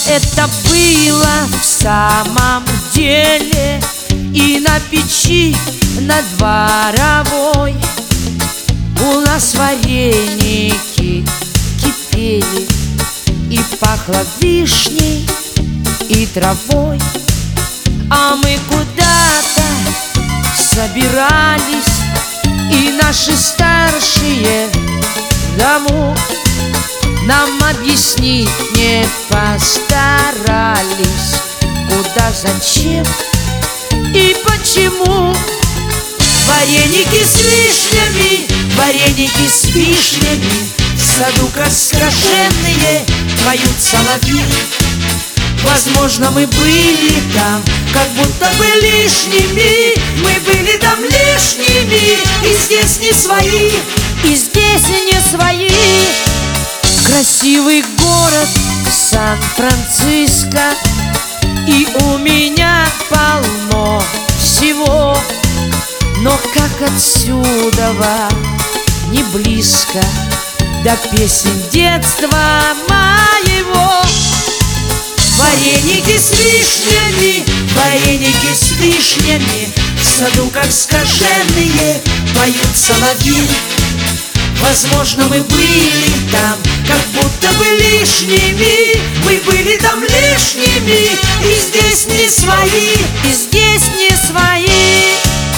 Это было в самом деле и на печи, на Дворовой. У нас вареники кипели, и пахло вишней и травой. А мы куда-то собирались, и наши старшие домов нам объяснить не постарались, куда, зачем и почему. Вареники с вишнями, вареники с вишнями, в саду как скаженные поют соловьи. Возможно, мы были там, как будто бы лишними. Мы были там лишними, и здесь не свои, и здесь не свои. Красивый город Сан-Франциско, и у меня полно всего. Но как отсюда не близко до песен детства моего. Вареники с вишнями, вареники с вишнями, в саду как скаженные поют соловьи. Возможно, мы были там, как будто бы лишними. Мы были там лишними, и здесь не свои, и здесь не свои.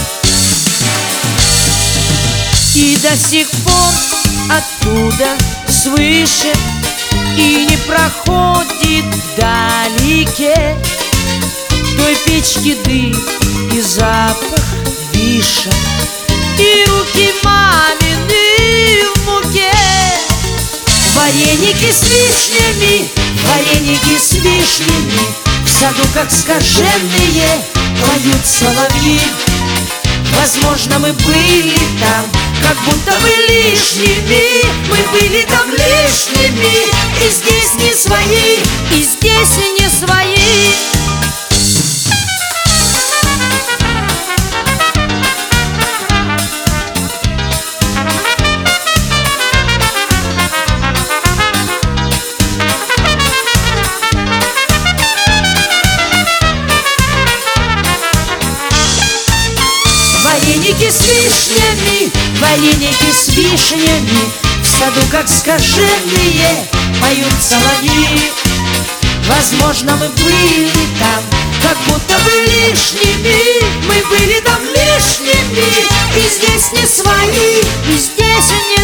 И до сих пор оттуда свыше и не проходит вдалеке той печки дым и запах вишен, и руки мамины в муке. Вареники с вишнями, вареники с вишнями, в саду как скаженные поют соловьи. Возможно, мы были там, как будто бы лишними. Мы были там лишними, и здесь не свои, и здесь не свои. Вареники с вишнями, вареники с вишнями, в саду как скаженные поют соловьи. Возможно, мы были там, как будто бы лишними. Мы были там лишними, и здесь не свои, и здесь не